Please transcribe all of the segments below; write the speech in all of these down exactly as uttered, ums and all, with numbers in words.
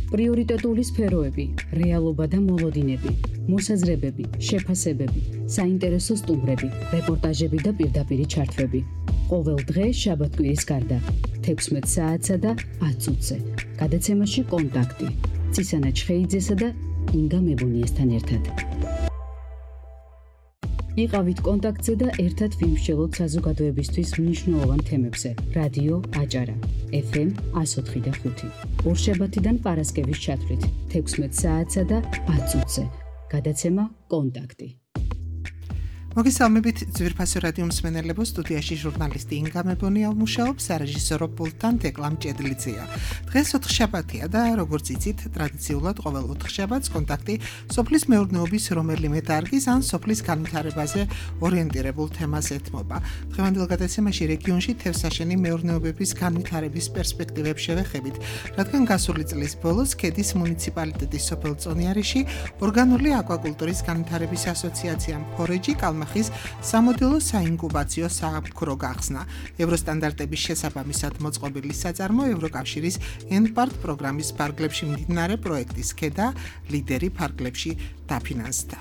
პრიორიტეტული სფეროები, რეალობა და მოლოდინები, მოსაზრებები, შეფასებები, საინტერესო სტუმრები, რეპორტაჟები და პირდაპირი ჩართვები. ყოველ დღე შაბათ-კვირის გარდა, თექვსმეტ საათსა და ათ წუთზე. გადაცემაში კონტაქტი. წისანა ჩხეიძესა და ინგა მებონიასთან ერთად. იყავით კონტაქტზე და ერთად ვიმსჯელოთ საზოგადოებისთვის მნიშვნელოვან თემებზე. რადიო აჭარა, ეფ ემ εκατო ოთხი და ხუთი. ორშაბათიდან პარასკევის ჩათვლით, თექვსმეტ საათსა და ათ წუთზე. გადაცემა კონტაქტი. მოგესალმებით ძვირფასო რადიო მსმენელებო, სტუდიაში ჟურნალისტი ინგა მებონია მუშაობს, სარეჟისორო პულტთან თეკლა მჭედლიძეა. დღეს ოთხშაბათია და როგორც იცით, ტრადიციულად ყოველ ოთხშაბათს კონტაქტი სოფლის მეურნეობის რომელიმე დარგის ან სოფლის განვითარებაზე ორიენტირებულ თემას ეთმობა. დღევანდელ გადაცემაში რეგიონში თევზსაშენი მეურნეობების განვითარების პერსპექტივებს შევეხებით, რადგან გასული წლის ბოლოს ქედის მუნიციპალიტეტის სოფელ წონიარიში ორგანული აკვაკულტურის განვითარების ასოციაციამ ფორეჯი კალმახის სამოდელო საინკუბაციო საამქრო გახსნა. ევროსტანდარტების შესაბამისად მოწყობილი საწარმო ევროკავშირის ენპარტ პროგრამის ფარგლებში მიმდინარე პროექტის ქედა ლიდერი ფარგლებში დაფინანსდა.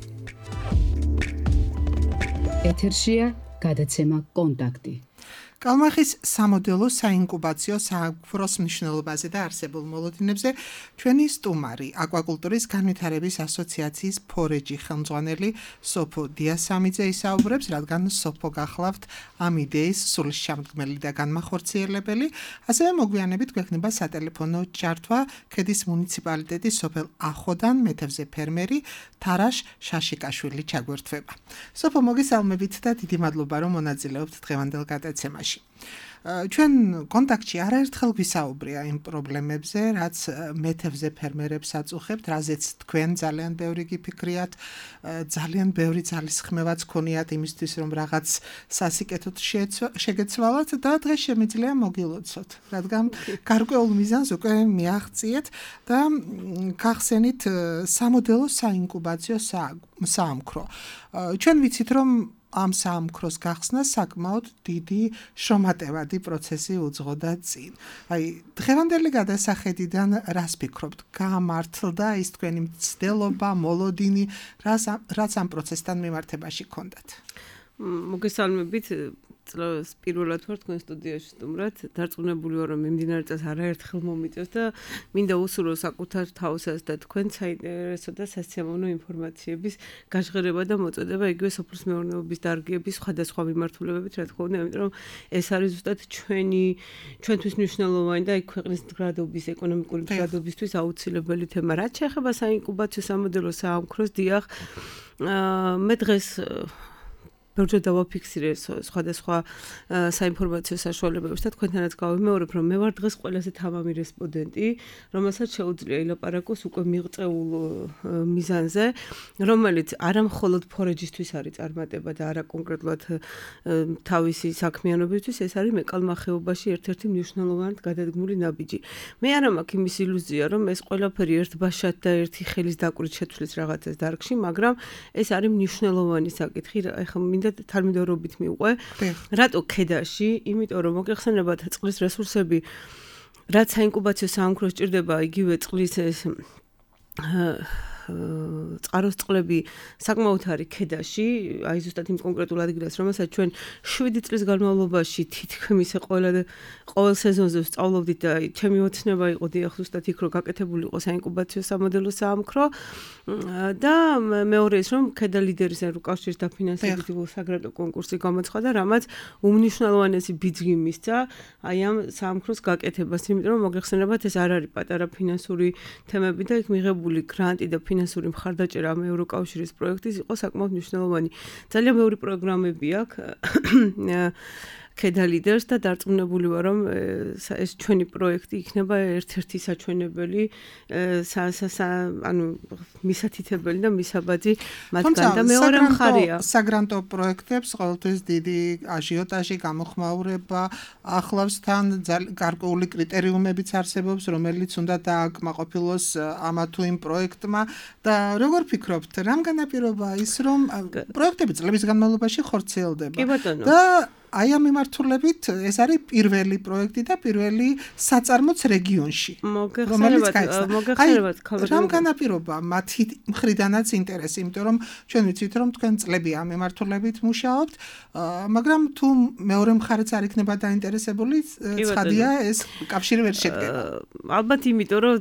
ეთერშია გადაცემა კონტაქტი. კალმახის სამოდელო საინკუბაციო საამქროს მნიშვნელობაზე და არსებულ მოლოდინებზე ჩვენი სტუმარი აკვაკულტურის განვითარების ასოციაციის ფორეჯი ხელმძღვანელი სოფო დიასამიძე ისაუბრებს, რადგან სოფო გახლავთ ამ იდეის სულისჩამდგმელი და განმახორციელებელი. ასევე მოგვიანებით გვექნება სატელეფონო ჩართვა ქედის მუნიციპალიტეტის სოფელ ახოდან მეთევზე ფერმერი თარაშ შაშიკაშვილი ჩაგვერთვება. სოფო, მოგესალმებით და დიდი მადლობა, რომ მონაწილეობთ დღევანდელ გადაცემაში. ჩვენ კონტაქტში არაერთხელ გვისაუბრია იმ პრობლემებზე, რაც მეთევზე ფერმერებს აწუხებთ, რაზეც თქვენ ძალიან ბევრი გიფიქრიათ, ძალიან ბევრი ძალისხმევაც ქონიათ იმისთვის, რომ რაღაც სასიკეთოდ შეგეცვალათ და დღეს შემიძლია მოგილოცოთ, რადგან გარკვეულ მიზანს უკვე მიაღწიეთ და გახსენით სამოდელო საინკუბაციო საამქრო. ჩვენ ვიცით, რომ ამ საამქროს გახსნა საკმაოდ დიდი შრომატევადი პროცესი უძღოდა წინ. აი, დღევანდელი გადასახედიდან რას ფიქრობთ? გამართლდა ის თქვენი მცდელობა, მოლოდინი, რაც ამ პროცესთან მიმართებაში გქონდათ? მოგესალმებით, წელს პირველად ვარ თქვენ სტუდიაში სტუმრად, დარწმუნებული ვარ, რომ მიმდინარე წელს არაერთხელ მომიწევს და მინდა უსურვო საკუთარ თავსაც და თქვენ საინტერესო და სასიამოვნო ინფორმაციების გაჟღერება და მოწოდება, იგივე სოფლის მეურნეობის დარგების სხვადასხვა მიმართულებებით, რა თქმა უნდა, იმიტომ რომ ეს არის ზუსტად ჩვენი ჩვენთვის მნიშვნელოვანი და ქვეყნის მდგრადობის, ეკონომიკური მდგრადობისთვის აუცილებელი თემა. რაც შეეხება საინკუბაციო სამოდელო საამქროს, დიახ, მე დღეს ბევრჯერ დავაფიქსირე სხვადასხვა საინფორმაციო საშუალებებს და თქვენთანაც გავიმეორებ, რომ მე ვარ დღეს ყველაზე თამამი რესპონდენტი, რომელსაც შეუძლია ილაპარაკოს უკვე მიღწეულ მიზანზე, რომელიც არა მხოლოდ ფორეჯისთვის არის წარმატება და არა კონკრეტულად თავისი საქმიანობისთვის, ეს არის მეკალმახეობაში ერთ-ერთი მნიშვნელოვანი გადადგმული ნაბიჯი. მე არ მაქვს იმის ილუზია, რომ ეს ყველაფერი ერთბაშად და ერთი ხელის დაკვირით შეცვლის რაღაცას დარგში, მაგრამ ეს არის მნიშვნელოვანი საკითხი. ეხლა თარმიდორობით მივყვე, რატო ქედაში? იმიტომ რომ მოგეხსენებათ წყლის რესურსები, რაც საინკუბაციო საამქროს სჭირდება, იგივე წყლის ეს წყაროს წყლები საკმაოდ არის ქედაში, აი ზუსტად იმ კონკრეტულ ადგილას, რომელსაც ჩვენ შვიდი წლის განმავლობაში თითქმის ყველა ყოველ სეზონზე ვსწავლობდით და ჩემი ოცნება იყო დიახ ზუსტად იქ რომ გაკეთებული იყო საინკუბაციო სამოდელო საამქრო და მეორე ის რომ ქედა ლიდერის ევროკავშირის დაფინანსებით საგრანტო კონკურსი გამოცხადა, რამაც უმნიშვნელოვანესი ბიძგი მისცა აი ამ საამქროს გაკეთებას, იმიტომ რომ მოგეხსენებათ ეს არ არის პატარა ფინანსური თემები და იქ მიღებული გრანტი და ფინანსური მხარდაჭერა ამ ევროკავშირის პროექტის იყო საკმაოდ მნიშვნელოვანი. ძალიან ბევრი პროგრამები აქვს ქედა ლიდერს და დარწმუნებული ვარ, რომ ეს ჩვენი პროექტი იქნება ერთ-ერთი საჩვენებელი, ანუ მისათითებელი და მისაბაძი მათგან და მეორე მხარეა. საგრანტო პროექტებს ყოველთვის დიდი აჟიოტაჟი, გამოხმაურება ახლავს თან, გარკვეული კრიტერიუმებიც არსებობს, რომელიც უნდა დააკმაყოფილოს ამა თუ იმ პროექტმა და როგორ ფიქრობთ, რამ განაპირობაა ის, რომ პროექტები წლების განმავლობაში ხორციელდება? კი ბატონო. და აი ამ მიმართულებით ეს არის პირველი პროექტი და პირველი საწარმოც რეგიონში. მოგეხსენებათ, მოგეხსენებათ ქალბატონო. რამ განაპირობა მათი მხრიდანაც ინტერესი, იმიტომ რომ ჩვენ ვიცით რომ თქვენ წლები ამ მიმართულებით მუშაობთ, მაგრამ თუ მეორე მხარეც არ იქნება დაინტერესებული, ცხადია ეს კავშირი ვერ შედგება. ალბათ იმიტომ რომ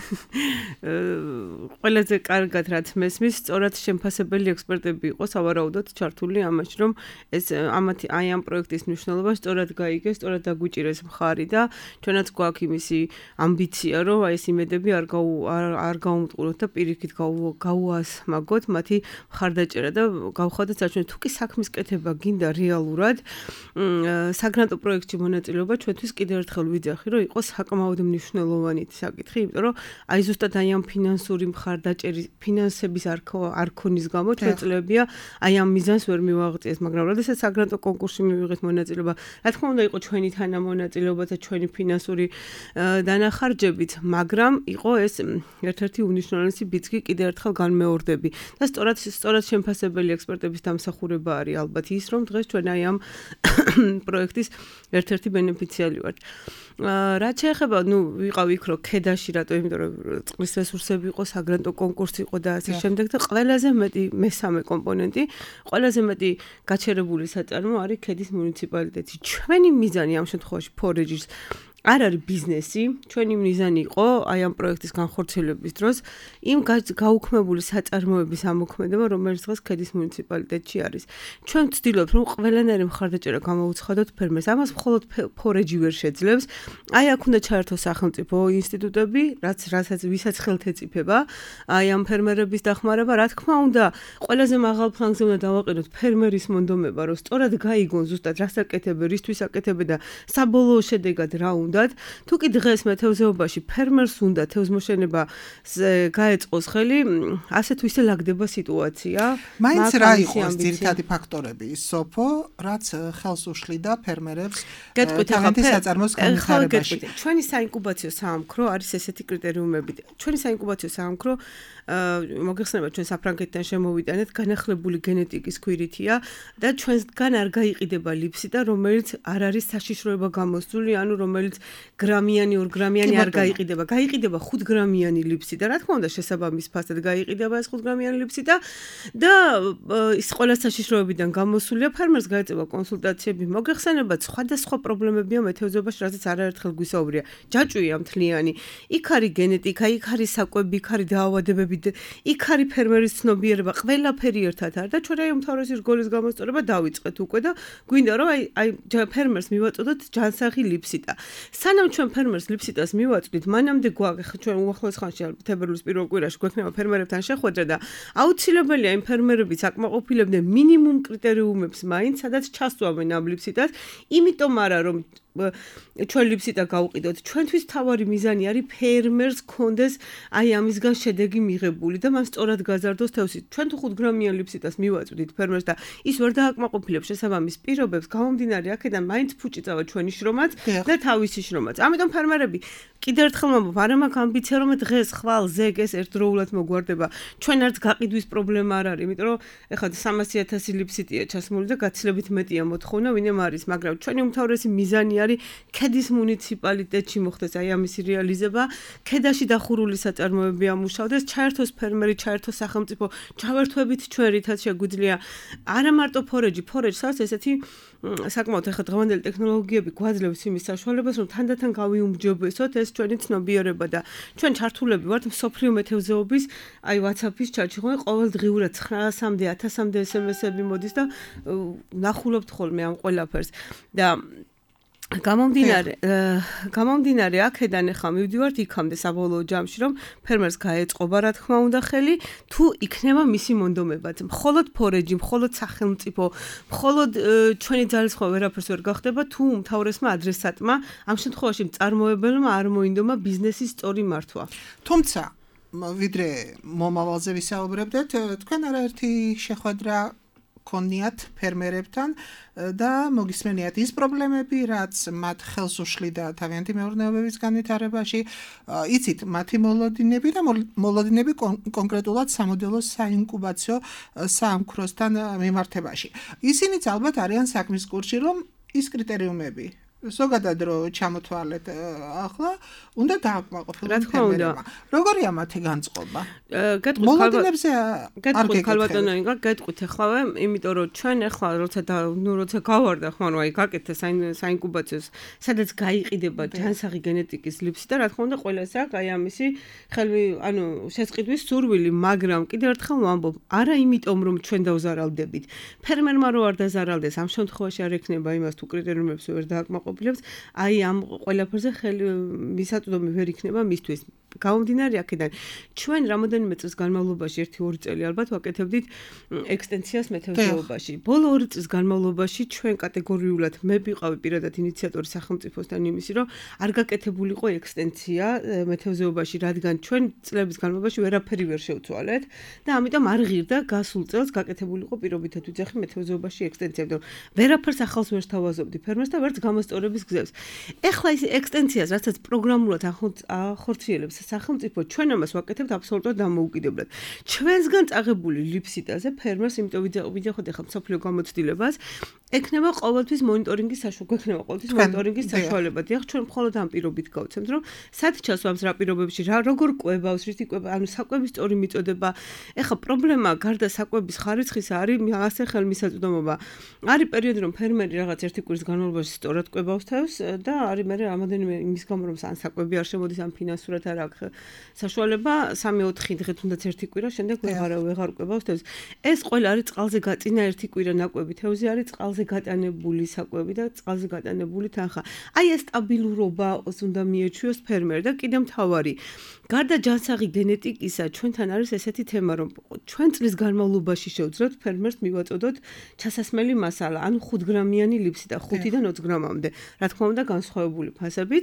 ყველაზე კარგად რაც მესმის, სწორად შემფასებელი ექსპერტები იყო სავარაუდოდ ჩართული ამაში, რომ ეს ამათი აი ამ პროექტის მნიშვნელობა სწორად გაიგეს, სწორად დაგვიჭირეს მხარი და ჩვენაც გვაქვს იმისი ამბიცია, რომ აი ეს იმედები არ არ გაუმტყუროთ და პირიქით გაუასმაგოთ მათი მხარდაჭერა და გავხადოთ საჩვენო თუ კი საქმის კეთება გინდა რეალურად საგრანტო პროექტში მონაწილეობა ჩვენთვის კიდევ ერთხელ ვიძახი, რომ იყოს საკმაოდ მნიშვნელოვანი საკითხი, იმიტომ რომ აი ზუსტად აი ამ ფინანსური მხარდაჭერის ფინანსების არქონის გამო ჩვენ წლებია აი ამ მიზანს ვერ მივაღწიეს, მაგრამ როდესაც საგრანტო კონკურსში მივიღეთ მონაწილეობა, რა თქმა უნდა იყო ჩვენი თანამონაწილეობა და ჩვენი ფინანსური დანახარჯებით, მაგრამ იყო ეს ერთ-ერთი უნიშნულოვანესი ბიძგი კიდევ ერთხელ განმეორდები და სწორად სწორად შემფასებელი ექსპერტების დამსახურება არის ალბათ ის, რომ დღეს ჩვენ აი ამ პროექტის ერთ-ერთი ბენეფიციარი ვართ. რაც შეეხება, ნუ ვიყავ იქ რომ ქედაში რატო, იმიტომ რომ წყლის რესურსები იყო, საგრანტო კონკურსი იყო და ასე შემდეგ და ყველაზე მეტი მესამე კომპონენტი, ყველაზე მეტი გაჩერებული საწარმო არის ქედის მუნიციპალიტეტი. ჩვენი მიზანი ამ შემთხვევაში ფორეჯის არ არის ბიზნესი, ჩვენი მიზანი იყო აი ამ პროექტის განხორციელების დროს იმ გაუქმებული საწარმოების ამოქმედება, რომელიც დღეს ქედის მუნიციპალიტეტში არის. ჩვენ ვცდილობთ, რომ ყველანაირი მხარდაჭერა გამოვუცხადოთ ფერმერს. ამას მხოლოდ ფორეჯი ვერ შეძლებს. აი აქ უნდა ჩაერთოს სახელმწიფო ინსტიტუტები, რაც რასაც ვისაც ხელთ ეწიფება, აი ამ ფერმერების დახმარება, რა თქმა უნდა, ყველაზე მაღალ ფლანგზე უნდა დავაყენოთ ფერმერის მონდომება, რომ სწორად გაიგონ ზუსტად რას აკეთებენ, რისთვის აკეთებენ და საბოლოო შედეგად რა უნდა. თუ კი დღეს მეთევზეობაში ფერმერს უნდა თევზმოშენება გაეწყოს ხელი, ასე თუ ისე ლაგდება სიტუაცია. მაინც რა იყოს ძირითადი ფაქტორები, სოფო, რაც ხელს უშლიდა ფერმერებს თავიანთი საწარმოს განვითარებაში. ჩვენი საინკუბაციო საამქრო არის ესეთი კრიტერიუმები. ჩვენი საინკუბაციო საამქრო მოგეხსენება ჩვენ საფრანგეთიდან შემოვიტანეთ, განახლებული გენეტიკის ქვირითია და ჩვენსგან არ გაიყიდება ლიფსიტა, რომელიც არ არის საშიშროება გამოსული, ანუ რომელიც გრამიანი, ორ გრამიანი არ გაიყიდება. გაიყიდება ხუთ გრამიანი ლიფსიტა. რა თქმა უნდა, შესაბამის ფასად გაიყიდება ეს ხუთ გრამიანი ლიფსიტა და ის ყველა საშიშროებიდან გამოსულია, ფერმერს გაეწევა კონსულტაციები, მოგეხსენებათ, სხვადასხვა პრობლემებია მეთევზეობაში, რასაც არაერთხელ გვისაუბრია. ჯაჭვია მთლიანი. იქ არის გენეტიკა, იქ არის საკვები, იქ არის დაავადებები, იქ არის ფერმერის ცნობიერება, ყველაფერი ერთად არის და ჩვენ აი უმთავრესი რგოლის გამოსწორება დავიწყეთ უკვე და გვინდა რომ აი აი ფერმერს მივაწოდოთ ჯანსაღი ლიფსიტა. სანამ ჩვენ ფერმერს ლიფსიტას მივაწვდით, მანამდე გვაქვს ჩვენ უახლოეს ხანში თებერვლის პირველ კვირაში გვექნება ფერმერებთან შეხვედრა და აუცილებელია იმ ფერმერებიც აკმაყოფილებდნენ მინიმუმ კრიტერიუმებს მაინც, სადაც ჩასწვავენ ამ ლიფსიტას, იმიტომ არა რომ ჩვენ ლიფსიტა გავყიდოთ. ჩვენთვის თავარი მიზანი არის ფერმერს კონდეს აი ამისგან შედეგი მიღებული და მას სწორად გაზარდოს თევზი. ჩვენ თუ ხუთ გრამიან ლიფსიტას მივაწვდით ფერმერს და ის ვერ დააკმაყოფილებს შესაბამის პირობებს, გამომდინარე აქედან მაინც ფუჭი წავა ჩვენი შრომაც და თავისი შრომაც. ამიტომ ფერმერები კიდევ ერთხელ მომბობ, არ მაქვს ამბიცია რომ დღეს ხვალ ზეგ ეს ერთდროულად მოგვარდება. ჩვენ არც გაყიდვის პრობლემა არ არის, იმიტომ რომ ეხლა სამასი ათასი ლიფსიტია ჩასმული და გაცილებით მეტია მოთხოვნა, ვინემ არის, მაგრამ ჩვენი უმთავრესი მიზანი არის ქედის მუნიციპალიტეტში მოხდეს აი ამისი რეალიზება, ქედაში დახურული საწარმოები ამუშავდეს, ჩაერთოს ფერმერი, ჩაერთოს სახელმწიფო, ჩავერთვებით ჩვენ რითაც შეგვიძლია არა მარტო ფორეჯი, ფორეჯს არის ესეთი საკმაოდ ახლა დღევანდელი ტექნოლოგიები გვაძლევს იმის საშუალებას, რომ თანდათან გავიუმჯობესოთ ეს ჩვენი ცნობიერება და ჩვენ ჩართულები ვართ მსოფლიო მეთევზეობის აი WhatsApp-ის ჩატში, ხო, ყოველდღიურად ცხრაასამდე, ათასამდე ეს em es-ები მოდის და ნახულობთ ხოლმე ამ ყველაფერს და გამომდინარე გამომდინარე აქედან ახლა მივდივართ იქამდე საბოლოო ჯამში რომ ფერმერს გაეწყობა რა თქმა უნდა ხელი თუ იქნება მისი მონდომებაც მხოლოდ ფორეჯი მხოლოდ სახელმწიფო მხოლოდ ჩვენი ძალისხმევა ვერაფერს ვერ გახდება თუ უმთავრესმა ადრესატმა ამ შემთხვევაში მწარმოებელმა არ მოინდომა ბიზნესის სწორი მართვა თუმცა ვიდრე მომავალზე ვისაუბრებდეთ თქვენ არაერთი შეხვედრა კონიათ ფერმერებთან და მოგისმენიათ ის პრობლემები, რაც მათ ხელს უშლიდა თავიანთი მეურნეობების განვითარებაში, იცით მათი მოლოდინები და მოლოდინები კონკრეტულად სამოდელო საინკუბაციო საამქროსთან მიმართებაში. ისინიც ალბათ არიან საქმის კურსში, რომ ის კრიტერიუმები ზოგადად რო ჩამოთვალეთ ახლა უნდა დააკმაყოფილოთ ფერმერებმა. როგორია მათი განწყობა? მოლოდინებზე არ გეკითხეთ. გეტყვით ახლავე, იმიტომ რომ ჩვენ ახლა როცა და ნუ როცა გავარდა ხმარო აი გაკეთე საინკუბაციოს, სადაც გაიყიდება ჯანსაღი გენეტიკის ლიფსი და რა თქმა უნდა ყველას აქვს აი ამისი ხელმი, ანუ შესყიდვის სურვილი, მაგრამ კიდევ ერთხელ ვამბობ, არა იმიტომ რომ ჩვენ დავზარალდებით. ფერმერმა რო არ დაზარალდეს, ამ შემთხვევაში არ ექნება იმას თუ კრიტერიუმებს ვერ დააკმაყოფილებს. აი ამ ყველაფერზე ხელი მისაწვდომი ვერ იქნება მისთვის. გამომდინარე აქედან ჩვენ რამოდენიმე წელს განმავლობაში ერთი ორი წელი ალბათ ვაკეთებდით ექსტენსიას მეთევზეობაში. ბოლო ორი წლის განმავლობაში ჩვენ კატეგორიულად მე ვიყავი პირადად ინიციატორი სახელმწიფოსთან იმისი, რომ არ გაკეთებულიყო ექსტენსია მეთევზეობაში, რადგან ჩვენ წლების განმავლობაში ვერაფერი ვერ შევცვალეთ და ამიტომ არ ღირდა გასულ წელს გაკეთებულიყო პირობითად ვიძახი მეთევზეობაში ექსტენსია. ვერაფერს ახალს ვერ თავაზობდი ფერმერს და ვერც გამოსწორების გზებს. ეხლა ის ექსტენსიას, რასაც პროგრამულად ახორციელებს სახელმწიფო, ჩვენ ამას ვაკეთებთ აბსოლუტურად დამოუკიდებლად. ჩვენსგან წაღებული ლიფსიტაზე ფერმერს, იმიტომ ვიძახოთ ახლა მსოფლიო გამოცდილებას, ექნება ყოველთვის მონიტორინგის საშუალება, ექნება ყოველთვის მონიტორინგის საშუალება. დიახ, ჩვენ მხოლოდ ამ პირობით გავცემთ, რომ სად ჩასვამს რა პირობებში, რა როგორ კვებავს, რითი კვება, ანუ საკვების სწორი მიწოდება. ეხლა პრობლემა გარდა საკვების ხარისხის არის ასე ხელმისაწვდომობა. არის პერიოდი, რომ ფერმერი რაღაც ერთი კვირის განმავლობაში სწორად კვებავს თავს და არის მე რამოდენიმე იმის გამო, რომ ან საკვები არ შემოდის, ან ფინანსურად არ აქვს საშუალება სამი ოთხი დღე თუნდაც ერთი კვირა შემდეგ ვეღარ ვეღარ კვებავს თევზს. ეს ყველა არის წყალზე გაწინა ერთი კვირა ნაკვები თევზი არის წყალზე გატანებული საკვები და წყალზე გატანებული თანხა. აი ეს სტაბილურობა უნდა მიეჩვიოს ფერმერ და კიდევ მთავარი გარდა ჯანსაღი გენეტიკისა ჩვენთან არის ესეთი თემა რომ ჩვენ წლის განმავლობაში შევძლებთ ფერმერს მივაწოდოთ ჩასასმელი მასალა ანუ ხუთ გრამიანი ლიფსი და ხუთიდან ოც გრამამდე რა თქმა უნდა განსხვავებული ფასებით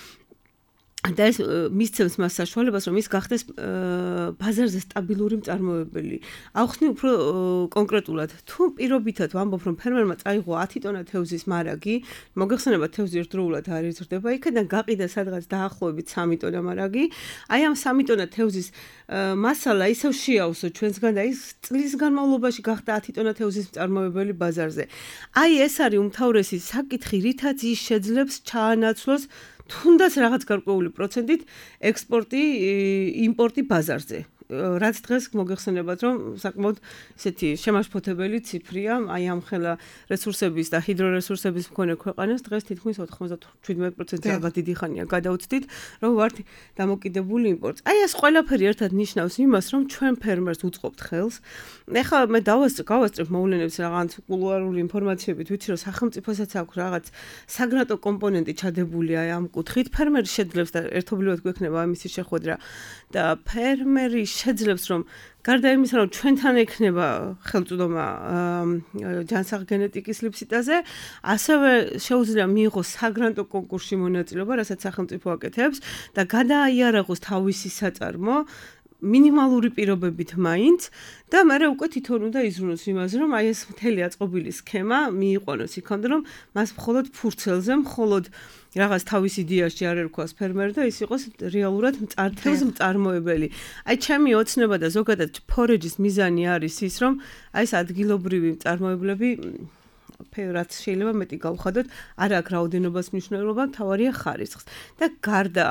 და ეს მისცემს მას საშუალებას რომ ის გახდეს ბაზარზე სტაბილური მწარმოებელი. ახსნი უფრო კონკრეტულად თუ პირობითად ვამბობ რომ ფერმერმა წაიღო ათი ტონა თევზის მარაგი, მოგეხსენება თევზი ერთდროულად არ იზრდება, იქიდან გაყიდა სადღაც დაახლოებით სამი ტონა მარაგი, აი ამ სამი ტონა თევზის მასალა ისევ შეავსო ჩვენსგან და ის წლის განმავლობაში გახდა ათი ტონა თევზის მწარმოებელი ბაზარზე. აი ეს არის უმთავრესი საკითხი, რითაც ის შეძლებს ჩაანაცვლოს თუნდაც რაღაც გარკვეული პროცენტით ექსპორტი, იმპორტი ბაზარზე. რაც დღეს მოგეხსენებათ რომ საკმაოდ ესეთი შემაშფოთებელი ციფრია, აი ამ ხელა რესურსების და ჰიდრორესურსების მქონე ქვეყანას დღეს თითქმის ოთხმოცდათშვიდმეტი პროცენტი ალბათ დიდი ხანია გადავწდით, რომ ვართ დამოკიდებული იმპორტს. აი ეს ყველაფერი ერთად ნიშნავს იმას, რომ ჩვენ ფერმერს უწყობთ ხელს. ეხლა მე გავასწრებ მოვლენებს რაღაც კულუარული ინფორმაციებით, ვიცი რომ სახელმწიფოსაც აქვს რაღაც საგრანტო კომპონენტი ჩადებული აი ამ კუთხით. ფერმერი შეძლებს და ერთობლივად გვექნება ამისი შეხვედრა და ფერმერი შეძლებს რომ გარდა იმისა რომ ჩვენთან ექნება ხელმწვდომა ჯანსაღ გენეტიკის ლიფსიტაზე, ასევე შეუძლია მიიღოს საგრანტო კონკურსში მონაწილეობა, რასაც სახელმწიფო აკეთებს და გადააიარაღოს თავისი საწარმო მინიმალური პირობებით მაინც და მე უკვე თვითონ უნდა იზრუნოს იმაზე რომ აი ეს მთელი აწყობილი სქემა მიიყვანოს იქამდე რომ მას მხოლოდ ფურცელზე მხოლოდ რაღაც თავისი დიაში არ ერქვას ფერმერი და ის იყოს რეალურად მწართელს მწარმოებელი. აი ჩემი ოცნება და ზოგადად ფორეჯის მიზანი არის ის რომ აი ეს ადგილობრივი მწარმოებლები რაც შეიძლება მეტი გავხადოთ, არ აქვს რაოდენობას მნიშვნელობა, თავარია ხარისხს. და გარდა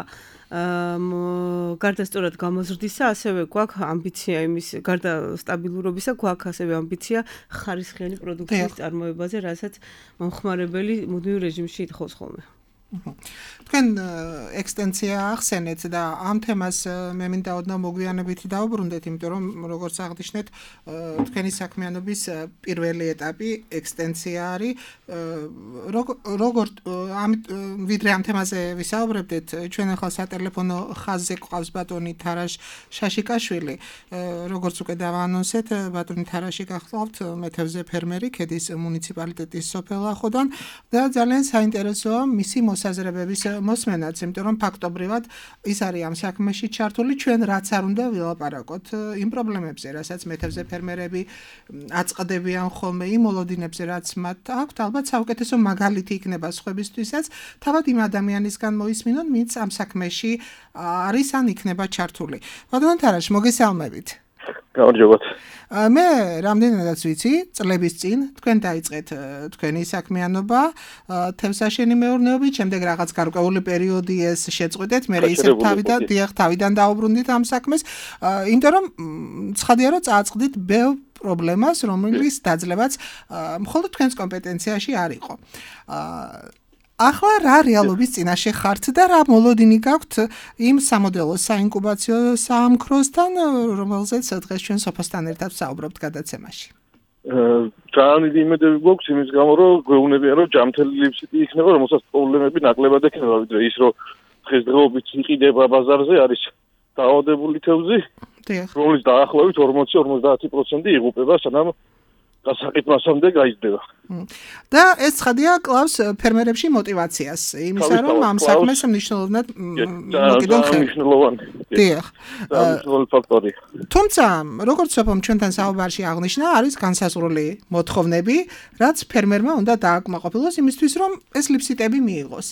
გარდა სწორად გამოზრდისა, ასევე გვაქვს ამბიცია იმის, გარდა სტაბილურობისა, გვაქვს ასევე ამბიცია ხარისხიანი პროდუქციის წარმოებაზე, რასაც მომხმარებელი მუდმივ რეჟიმში ითხოვს ხოლმე. თქვენ ექსტენსია ახსენეთ და ამ თემას მე მინდა ოდნავ მოგვიანებით დავუბრუნდეთ, იმიტომ რომ როგორც აღნიშნეთ, თქვენი საქმიანობის პირველი ეტაპი ექსტენსია არის. როგორ ვიდრე ამ თემაზე ვისაუბრებდეთ, ჩვენ ახლა სატელეფონო ხაზზე გვყავს ბატონი თარაშ შაშიკაშვილი. როგორც უკვე დავაანონსეთ, ბატონი თარაში გახლავთ მეთევზე ფერმერი ქედის მუნიციპალიტეტის სოფელ ახოდან და ძალიან საინტერესოა მისი მოსაზრებების მოსმენაც, იმიტომ რომ ფაქტობრივად ის არის ამ საქმეში ჩართული, ჩვენ რაც არ უნდა ვილაპარაკოთ იმ პრობლემებზე, რასაც მეთევზე ფერმერები აწყდებიან ხოლმე, იმ მოლოდინებზე, რაც მათ აქვთ, ალბათ საუკეთესო მაგალითი იქნება სხვებისთვისაც, თავად იმ ადამიანისგან მოისმინონ, ვინც ამ საქმეში არის ან იქნება ჩართული. ბატონო თარაშ, მოგესალმებით. გამარჯობათ. მე რამდენადაც ვიცი, წლების წინ თქვენ დაიწყეთ თქვენი საქმიანობა თევზსაშენი მეურნეობით, შემდეგ რაღაც გარკვეული პერიოდი ეს შეწყვეტეთ, მე ისევ თავიდან დიახ თავიდან დაუბრუნდით ამ საქმეს, იმიტომ რომ ცხადია რომ წააწყდით ბევრ პრობლემას, რომელიც დაძლებაც მხოლოდ თქვენს კომპეტენციაში არ იყო. ახლა რა რეალობის წინაშე ხართ და რა მოლოდინი გაქვთ იმ სამოდელო საინკუბაციო საამქროსთან, რომელზეც დღეს ჩვენ სოფოსთან ერთად ვსაუბრობთ გადაცემაში. ძალიან დიდი იმედები გვაქვს იმის გამო, რომ გვეუბნებიან, რომ ჯამთელი ლიფსიტი იქნება, რომელსაც პრობლემები ნაკლებად ექნება, ვიდრე ის, რომ დღესდღეობით იყიდება ბაზარზე, არის დაავადებული თევზი, რომლის დაახლოებით ორმოცი ორმოცდაათი პროცენტი იღუპება, სანამ გასაყიდვასამდე გაიზრდება. და ეს ცხადია კლავს ფერმერებში мотивაციას, იმისა რომ ამ საქმეს მნიშვნელოვნად მოკიდონ ხელი. დიახ. მნიშვნელოვანი ფაქტორია. თუმცა, როგორც სოფომ ჩვენთან საუბარში აღნიშნა, არის განსაზღვრული მოთხოვნები, რაც ფერმერმა უნდა დააკმაყოფილოს იმისთვის, რომ ეს ლიფსიტები მიიღოს.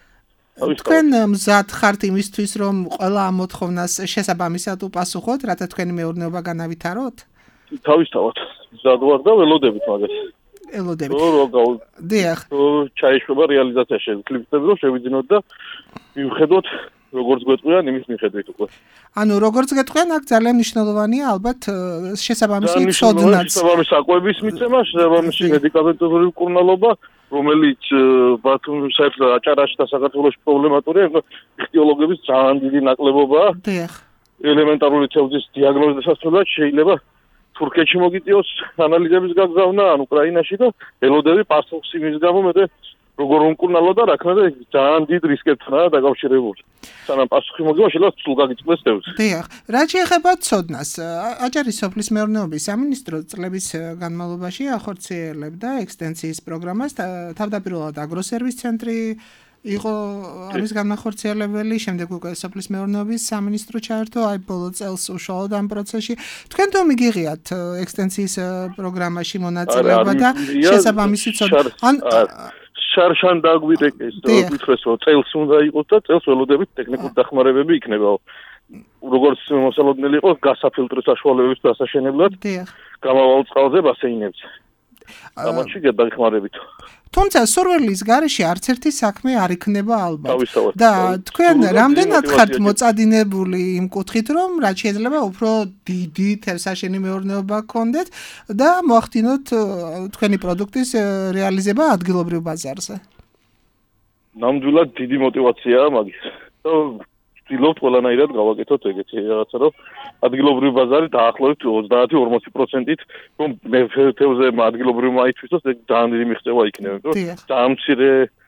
თქვენ მზად ხართ იმისთვის, რომ ყველა ამ მოთხოვნას შესაბამისად უპასუხოთ, რათა თქვენი მეურნეობა განავითაროთ? თავისთავად მზად ვარ და ველოდებით მაგას. ელოდებით. რო დიახ. ჩაიშვება რეალიზაციაში ლიფსიტები, რომ შევიძინოთ და მივხედოთ როგორც გვეტყვიან იმის მიხედვით უკვე. ანუ როგორც გეტყვიან, აქ ძალიან მნიშვნელოვანია ალბათ შესაბამისი ცოდნაც. შესაბამისი საკვების მიცემა, შესაბამისი მედიკამენტური მკურნალობა, რომელიც ბათუმის საერთოდ აჭარაში და საქართველოში პრობლემატურია, იხტიოლოგების ძალიან დიდი ნაკლებობაა. დიახ. ელემენტარული თევზის დიაგნოზისას შეიძლება თურქეთში მოგიწიოს ანალიზების გაგზავნა, ან უკრაინაში და ელოდები პასუხს იმის გამო მე როგორ უმკურნალო და რა თქმა უნდა ძალიან დიდ რისკებთანაა დაკავშირებული. სანამ პასუხი მოგივა, შეიძლება სულ გაგიწყვეს თევზი. დიახ. რაც შეეხება ცოდნას, აჭარის სოფლის მეურნეობის სამინისტრო წლების განმავლობაში ახორციელებდა ექსტენსიის პროგრამას, თავდაპირველად აგროსერვის ცენტრი იყო ამის განახორციელებელი, შემდეგ უკვე სოფლის მეურნეობის სამინისტრო ჩაერთო, აი ბოლო წელს უშუალოდ ამ პროცესში. თქვენ თუ მიგიღიათ ექსტენსიის პროგრამაში მონაწილეობა და შესაბამისი ცოდნა. ან შარშან დაგვირეკეს, ვთქვეს, რომ წელს უნდა იყოს და წელს ველოდებით ტექნიკური დახმარებები იქნება. როგორც მოსალოდნელი იყო გასაფილტრო საშუალებების დასაშენებლად. დიახ. გამავალ წყალზე ბასეინებზე. ამაში გადაგხმარებით. თუმცა სურვილის გარეშე არც ერთი საქმე არ იქნება ალბათ. და თქვენ რამდენად ხართ მოწადინებული იმ კუთხით, რომ რაც შეიძლება უფრო დიდი თევზსაშენი მეურნეობა გქონდეთ და მოახდინოთ თქვენი პროდუქტის რეალიზება ადგილობრივ ბაზარზე? ნამდვილად დიდი мотиваციაა მაგის. ვცდილობთ ყველანაირად გავაკეთოთ ეგეთი რაღაცა, რომ ადგილობრივი ბაზარი დაახლოებით ოცდაათი ორმოცი პროცენტით რომ თევზზე ადგილობრივ მაითვისოს, ეგ ძალიან დიდი მიღწევა იქნება, რომ ძალიან მცირე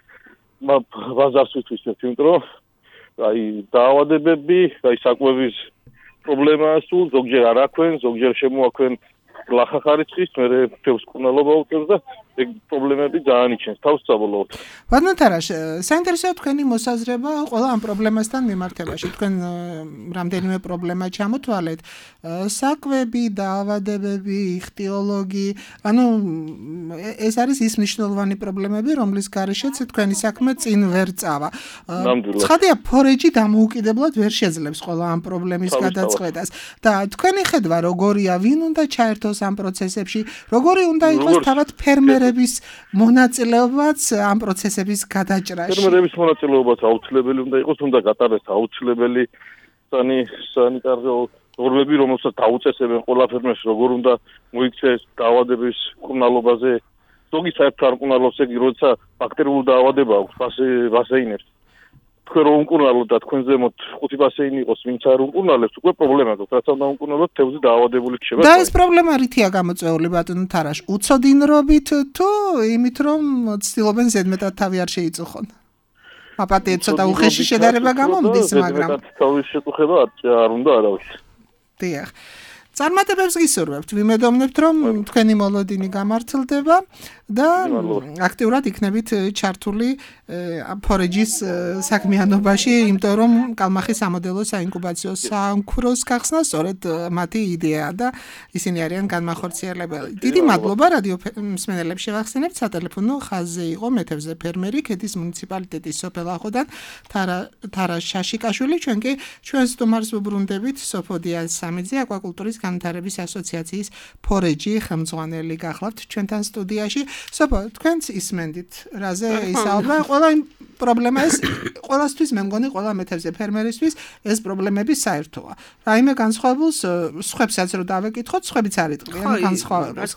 ბაზარს ვითვისებთ, იმიტომ რომ აი დაავადებები, აი საკვების პრობლემაა სულ, ზოგჯერ არ აქვენ, ზოგჯერ შემოაქვენ ლახა ხარიცხის, მერე თევზს მკურნალობა უწევს და ეგ პრობლემები ძალიან იჩენს თავს საბოლოოდ. ბატონო თარაშ, საინტერესოა თქვენი მოსაზრება ყველა ამ პრობლემასთან მიმართებაში. თქვენ რამდენიმე პრობლემა ჩამოთვალეთ, საკვები, დაავადებები, იხტიოლოგი, ანუ ეს არის ის მნიშვნელოვანი პრობლემები, რომლის გარეშეც თქვენი საქმე წინ ვერ წავა. ცხადია, ფორეჯი დამოუკიდებლად ვერ შეძლებს ყველა ამ პრობლემის გადაწყვეტას და თქვენი ხედვა როგორია, ვინ უნდა ჩაერთოს ამ პროცესებში, როგორი უნდა იყოს თავად ფერმერების მონაწილეობაც ამ პროცესების გადაჭრაში. ფერმერების მონაწილეობაც აუცილებელი უნდა იყოს, უნდა გატარდეს აუცილებელი სანიტარო ნორმები, რომელსაც დაუწესებენ ყველა ფერმერს, როგორ უნდა მოიქცეს დაავადების მკურნალობაზე. ზოგი საერთოდ არ მკურნალობს, ეგ როცა ბაქტერიული დაავადება აქვს ბასეინებს. თქვენ რომ უმკურნალოთ და თქვენ ზემოთ ხუთი ბასეინი იყოს, ვინც არ უმკურნალებს, უკვე პრობლემა გვაქვს, რაც არ დაუმკურნალოთ, თევზი დაავადებული ხდება. და ეს პრობლემა რითია გამოწვეული ბატონო თარაშ? უცოდინრობით თუ იმით რომ ცდილობენ ზედმეტად თავი არ შეიწუხონ? აპატიეთ ცოტა უხეში შედარება გამომდის, მაგრამ თავის შეწუხება არ უნდა არავის. დიახ. წარმატებებს გისურვებთ. ვიმედოვნებთ, რომ თქვენი მოლოდინი გამართლდება და აქტიურად იქნებით ჩართული ფორეჯის საქმიანობაში, იმიტომ რომ კალმახის სამოდელო საინკუბაციო სამქუროს გახსნა სწორედ მათი იდეაა და ისინი არიან განმახორციელებელი. დიდი მადლობა რადიო მსმენელებს შევახსენებთ, სატელეფონო ხაზზე იყო მეთევზე ფერმერი ქედის მუნიციპალიტეტის სოფელ ახოდან თარა შაშიკაშვილი, ჩვენ კი ჩვენ სტუმარს ვუბრუნდებით სოფოდია სამიძე აკვაკულტურის განვითარების ასოციაციის ფორეჯი ხელმძღვანელი გახლავთ ჩვენთან სტუდიაში. სოფო, თქვენც ისმენდით რაზე ისაუბრა? ყველა იმ პრობლემა ეს ყველასთვის მე მგონი ყველა მეთევზე ფერმერისთვის ეს პრობლემები საერთოა. რაიმე განსხვავებულს სხვებსაც რო დავეკითხოთ, სხვებიც არ იტყვიან განსხვავებას.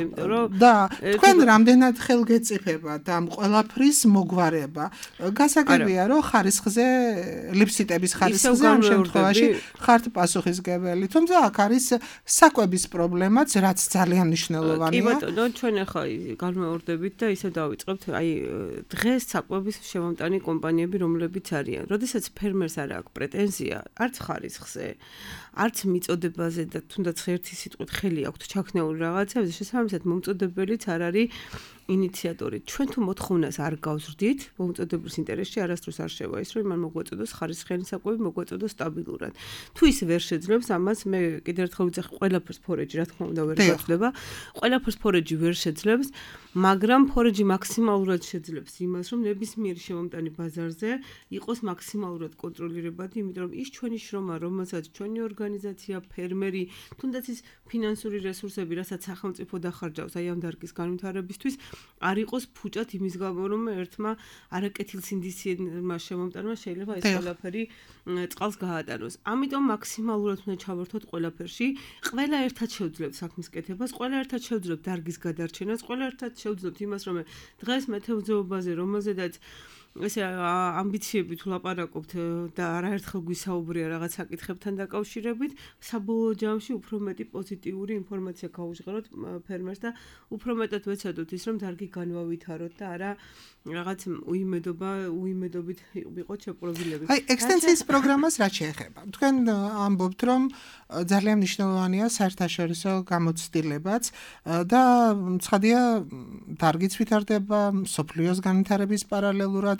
და თქვენ რამდენად ხელგეწიფება და ამ ყველაფრის მოგვარება. გასაგებია რომ ხარისხზე ლიფსიტების ხარისხზე ამ შემთხვევაში ხართ პასუხისგებელი. თუმცა აქ არის საკვების პრობლემაც, რაც ძალიან მნიშვნელოვანია. კი ბატონო, ჩვენ ახლა განმეორდებით და ისე დავიწყებთ, აი დღეს საკვების შემომტანი კომპანიები რომლებიც არიან. როდესაც ფერმერს არ აქვს პრეტენზია, არც ხარისხზე, არც მიწოდებაზე და თუნდაც ერთი სიტყვით ხელი აქვს ჩაქნეული რაღაცებზე, შესაბამისად მომწოდებელიც არ არის ინიციატორი. ჩვენ თუ მოთხოვნას არ გავზრდით, მომწოდებლის ინტერესში არასდროს არ შევა ის, რომ მან მოგვეწოდოს ხარისხიანი საკვები, მოგვეწოდოს სტაბილურად. თუ ის ვერ შეძლებს, ამას მე კიდევ ერთხელ ვიძახ, ყველაფერს ფორეჯი, რა თქმა უნდა, ვერ გაძლება. ყველაფერს ფორეჯი ვერ შეძლებს, მაგრამ ფორეჯი მაქსიმალურად შეძლებს იმას, რომ ნებისმიერი შემომტანი ბაზარზე იყოს მაქსიმალურად კონტროლირებადი, იმიტომ რომ ის ჩვენი შრომა, რომელსაც ჩვენი ორგანიზაცია, ფერმერი, თუნდაც ის ფინანსური რესურსები, რასაც სახელმწიფო დახარჯავს აი ამ დარგის განვითარებისთვის, არ იყოს ფუჭად იმის გამო, რომ ერთმა არაკეთილსინდისიერმა შემომტანმა შეიძლება ეს ყველაფერი წყალს გაატანოს. ამიტომ მაქსიმალურად უნდა ჩავართოთ ყველაფერში, ყველა ერთად შევძლებთ საქმის კეთებას, ყველა ერთად შევძლებთ დარგის გადარჩენას, ყველა ერთად შევძლებთ იმას, რომ დღეს მეთევზეობაზე, რომელზედაც ესე ამბიციებით ვლაპარაკობთ და არაერთხელ გვისაუბრია რაღაც საკითხებთან დაკავშირებით, საბოლოო ჯამში უფრო მეტი პოზიტიური ინფორმაცია გავუჟღეროთ ფერმერს და უფრო მეტად ვეცადოთ ის, რომ დარგი განვავითაროთ და არა რაღაც უიმედობა, უიმედობით ვიყოთ შეპყრობილები. აი, ექსტენსიის პროგრამას რა შეეხება? თქვენ ამბობთ, რომ ძალიან მნიშვნელოვანია საერთაშორისო გამოცდილებაც და ცხადია დარგიც ვითარდება სოფლიოს განვითარების პარალელურად,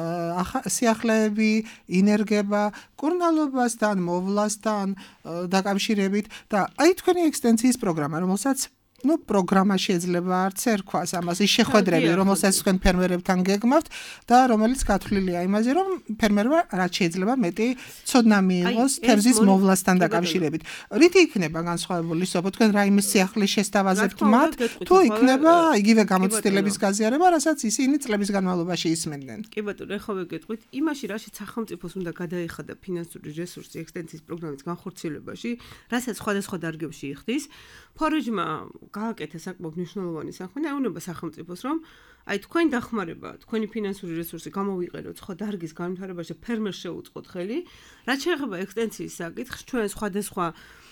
სიახლეები ინერგება კურნალობასთან, მოვლასთან დაკავშირებით და აი თქვენი ექსტენსიის პროგრამა, რომელსაც ну პროგრამა შეიძლება არც ერქვას ამას ის შეხვედრები რომელსაც თქვენ ფერმერებთან გეგმავთ და რომელიც გათვლილია იმაზე რომ ფერმერმა რაც შეიძლება მეტი ცოდნა მიიღოს თევზის მოვლასთან დაკავშირებით. რითი იქნება განსხვავებული სოფო თქვენ რაიმე სიახლის შესთავაზებთ მათ თუ იქნება იგივე გამოცდილების გაზიარება რასაც ისინი წლების განმავლობაში ისმენდნენ? კი ბატონო, ეხლა ვეკეთყვით იმაში რაშიც სახელმწიფოს უნდა გადაეხადა ფინანსური რესურსი ექსტენსიის პროგრამის განხორციელებაში, რასაც სხვადასხვა დარგებში იხდის, ფორეჯმა გააკეთა საკმაოდ მნიშვნელოვანი საქმე და ეუბნება სახელმწიფოს, რომ აი თქვენ დახმარება, თქვენი ფინანსური რესურსი გამოვიყენოთ სხვა დარგის განვითარებაში, ფერმერს შეუწყოთ ხელი, რაც შეეხება ექსტენსიის საკითხს, ჩვენ სხვადასხვა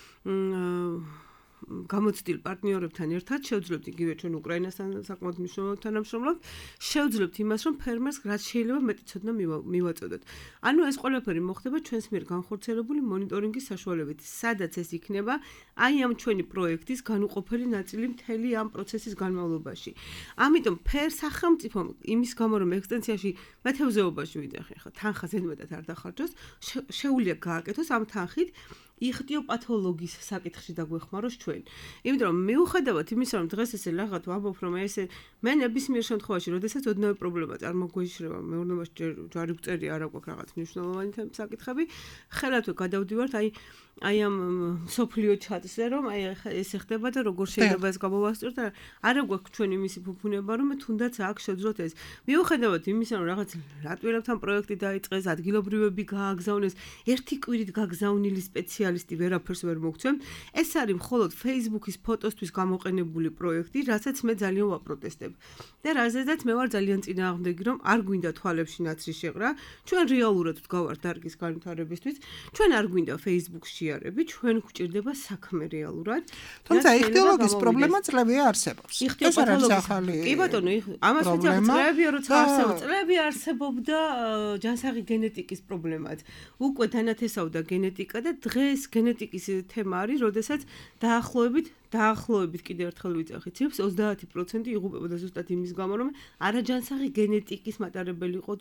გამოცდილ პარტნიორებთან ერთად შევძლებთ იგივე ჩვენ უკრაინასთან საკმაოდ მნიშვნელოვან თანამშრომლობთ, შევძლებთ იმას, რომ ფერმერს რაც შეიძლება მეტი ცოდნა მივაწოდოთ. ანუ ეს ყველაფერი მოხდება ჩვენს მიერ განხორციელებული მონიტორინგის საშუალებით, სადაც ეს იქნება აი ამ ჩვენი პროექტის განუყოფელი ნაწილი მთელი ამ პროცესის განმავლობაში. ამიტომ ფერ სახელმწიფომ იმის გამო რომ ექსტენსიაში მეთევზეობაში ვიდახე ხა თანხა ზედმეტად არ დახარჯოს, შეუძლია გააკეთოს ამ თანხით იხტიოპათოლოგიის საკითხში დაგვეხმაროს ჩვენ. იმიტომ რომ მიუხედავად იმისა, რომ დღეს ესე რაღაც ვამბობ, რომ ესე მე ნებისმიერ შემთხვევაში, როდესაც ოდნავ პრობლემა წარმოგვეშრება, მეურნეობაში ჯარი გვწერი არა გვაქვს რაღაც მნიშვნელოვანი საკითხები, ხელათ გადავდივართ აი აი ამ სოფლიო ჩატზე, რომ აი ესე ხდება და როგორ შეიძლება ეს გამოვასწოროთ და არა გვაქვს ჩვენ იმისი ფუფუნება, რომ თუნდაც აქ შევძლოთ ეს. მიუხედავად იმისა, რომ რაღაც რატვირებთან პროექტი დაიწყეს, ადგილობრივები გააგზავნეს, ერთი კვირით გაგზავნილი სპეციალისტი ვერაფერს ვერ მოგცემ. ეს არის მხოლოდ Facebook-ის ფოტოსთვის გამოყენებული პროექტი, რასაც მე ძალიან ვაპროტესტებ. და რაზედაც მე ვარ ძალიან წინააღმდეგი, რომ არ გვინდა თვალებში ნაცრი შეღრა, ჩვენ რეალურად ვდგავართ დარგის განვითარებისთვის, ჩვენ არ გვინდა Facebook-ში არები, ჩვენ გვჭირდება საქმე რეალურად. თუმცა იხტიოლოგიის პრობლემა წლებია არსებობს. ეს არ არის ახალი. კი ბატონო, ამას ვიძახ წლებია, როცა არსებობს, წლები არსებობდა ჯანსაღი გენეტიკის პრობლემაც. უკვე დანათესავდა გენეტიკა და დღეს გენეტიკის თემა არის, როდესაც დაახლოებით დაახლოებით კიდევ ერთხელ ვიძახით, ციფრს ოცდაათი პროცენტი იღუპებოდა ზუსტად იმის გამო, რომ არაჯანსაღი გენეტიკის მატარებელი იყო,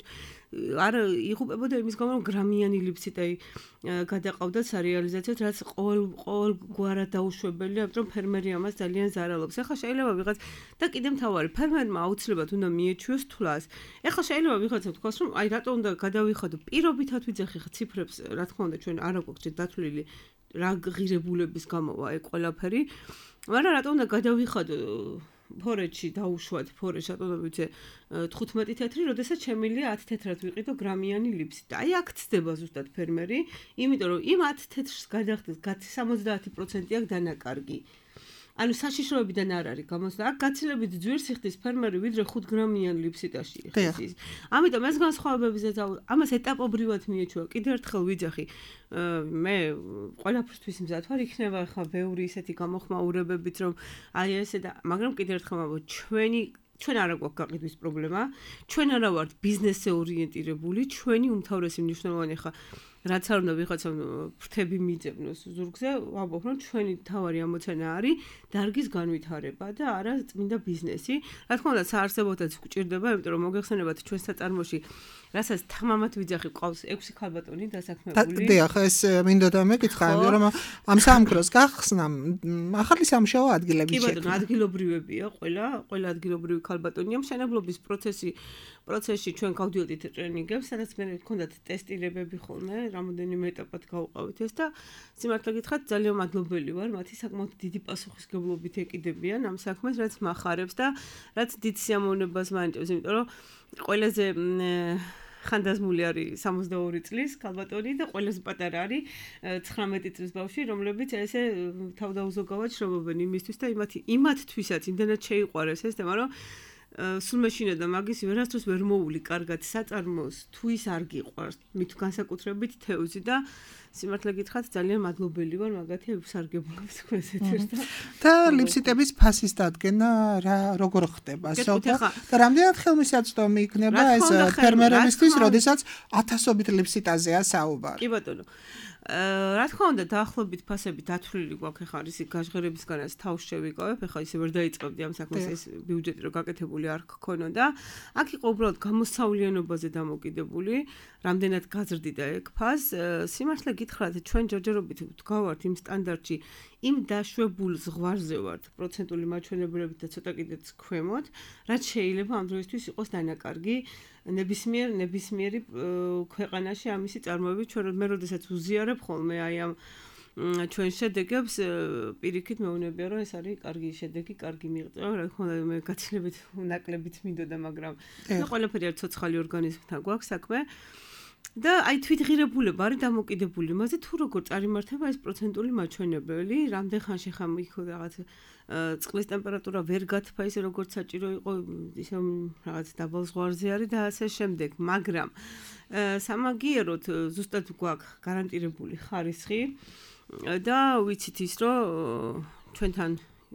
არ იღუპებოდა იმის გამო, რომ გრამიანი ლიფციტი გადაყავდა სარეალიზაციოდ, რაც ყოველ ყოველ გვარად დაუშვებელია, ამიტომ ფერმერი ამას ძალიან ზარალობს. ეხლა შეიძლება ვიღაც და კიდევ მთავარი, ფერმერმა აუცილებლად უნდა მიეჩვიოს თვლას. ეხლა შეიძლება ვიღაცა თქვას, რომ აი რატო უნდა გადავიხადო პირობითად ვიძახი ხა ციფრებს, რა თქმა უნდა, ჩვენ არ აგვაქვს დათვლილი რა ღირებულების გამოვა ეგ ყველაფერი, მაგრამ რატო უნდა გადავიხადო ფორეჯში დაუშვათ ფორეჯს რატო უნდა ვიცე თხუთმეტი თეთრი, როდესაც შემიძლია ათი თეთრად ვიყიდო გრამიანი ლიფციტი. აი აქ ცდება ზუსტად ფერმერი, იმიტომ რომ იმ ათი თეთრს გადახდეს სამოცდაათი პროცენტი აქ დანაკარგი. ანუ საშიშროებიდან არ არის გამოსვლა. აქ გაცილებით ძვირს იხდის ფერმერი ვიდრე ხუთ გრამიან ლიფციტაში იხდის. ამიტომ ეს განსხვავებებისაც ამას ეტაპობრივად მიეჩვევა. კიდევ ერთხელ ვიძახი, მე ყველაფრისთვის მზად ვარ, იქნება ახლა ბევრი ისეთი გამოხმაურებებით, რომ აი ესე და მაგრამ კიდევ ერთხელ ვამბობ, ჩვენი ჩვენ არ გვაქვს გაყიდვის პრობლემა, ჩვენ არა ვართ ბიზნესზე ორიენტირებული, ჩვენი უმთავრესი მნიშვნელოვანი ხა რაც არ უნდა ვიღაცამ ფრთები მიძებნოს ზურგზე, ვამბობ, რომ ჩვენი თავარი ამოცანა არის დარგის განვითარება და არა წმინდა ბიზნესი. რა თქმა უნდა, საარსებოდაც გვჭირდება, იმიტომ რომ მოგეხსენებათ ჩვენ საწარმოში, რასაც თამამად ვიძახი, ყავს ექვსი ქალბატონი დასაქმებული. დიახ, ეს მინდოდა მეკითხა, იმიტომ რომ ამ სამგროს გახსნა ახალი სამუშაო ადგილები შექმნა. კი ბატონო, ადგილობრივებია ყველა, ყველა ადგილობრივი ქალბატონია. მშენებლობის პროცესი პროცესში ჩვენ გავდიოდით ტრენინგებს, სადაც მე მქონდათ ტესტირებები ხოლმე, რამოდენიმე ეტაპად გავყავით ეს და სიმართლე გითხრათ, ძალიან მადლობელი ვარ, მათი საკმაოდ დიდი პასუხისმგებლობით ეკიდებიან ამ საქმეს, რაც მახარებს და რაც დიდ სიამოვნებას მაინტერესებს, იმიტომ რომ ყველაზე ხანდაზმული არის სამოცდაორი წლის ქალბატონი და ყველაზე პატარა არის ცხრამეტი წლის ბავშვი, რომლებიც ესე თავდაუზოგავად შრომობენ იმისთვის და იმათ იმათთვისაც იმდენად შეიყვარეს ეს თემა, რომ სულ მეშინა და მაგის ვერასდროს ვერ მოული კარგად საწარმოს თუ ის არ გიყვარს მით განსაკუთრებით თევზი და სიმართლე გითხრათ ძალიან მადლობელი ვარ მაგათი უსარგებლობს თქვენს ეთერს და ლიფციტების ფასის დადგენა რა როგორ ხდება სოფთა და რამდენად ხელმისაწვდომი იქნება ეს ფერმერებისთვის როდესაც ათასობით ლიფციტაზეა საუბარი კი ბატონო რა თქმა უნდა დაახლოებით ფასები დათვლილი გვაქვს ახლა ისი გაჟღერებისგანაც თავს შევიკავებ ახლა ისე ვერ დაიწყებდი ამ საქმეს ეს ბიუჯეტი რო გაკეთებული არ გქონოდა აქ იყო უბრალოდ გამოსავლიანობაზე დამოკიდებული რამდენად გაზრდიდა ეგ ფას სიმართლე გითხრათ ჩვენ ჯერჯერობით ვდგავართ იმ სტანდარტში იმ დაშვებულ ზღვარზე ვართ პროცენტული მაჩვენებლებით და ცოტა კიდეც ქვემოთ რაც შეიძლება ამ დროისთვის იყოს დანაკარგი ნებისმიერ ნებისმიერი ქვეყანაში ამისი წარმოები ჩვენ მე როდესაც უზიარებ ხოლმე აი ამ ჩვენ შედეგებს პირიქით მეუბნებია რომ ეს არის კარგი შედეგი, კარგი მიღწევა, რა თქმა უნდა მე გაცილებით ნაკლებით მინდოდა, მაგრამ ნუ ყველაფერი არის ცოცხალი ორგანიზმთან გვაქვს საქმე. და აი თვითღირებულება არის დამოკიდებული იმაზე თუ როგორ წარიმართება ეს პროცენტული მაჩვენებელი, რამდენ ხანში ხამ იქო რაღაც წყლის ტემპერატურა ვერ გათფა ისე როგორც საჭირო იყო, ისე რაღაც დაბალ ზღვარზე არის და ასე შემდეგ, მაგრამ სამაგიეროდ ზუსტად გვაქვს გარანტირებული ხარისხი და ვიცით ის რომ ჩვენთან